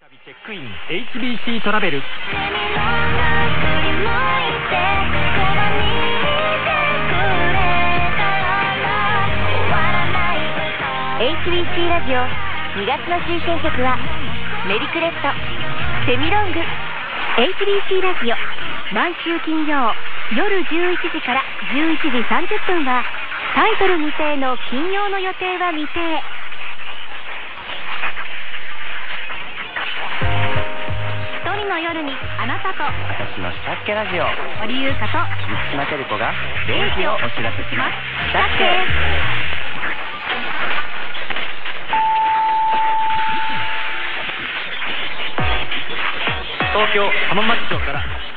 チェックイン HBC トラベル。 HBC ラジオ2月の推薦曲はメリクレット、セミロング。 HBC ラジオ毎週金曜夜11時から11時30分はタイトル未定の金曜の予定は未定。一人の夜にあなたと、 私のしたっけラジオ、 森優香と満島照子が 0時をお知らせします。したっけ。 東京浜松町から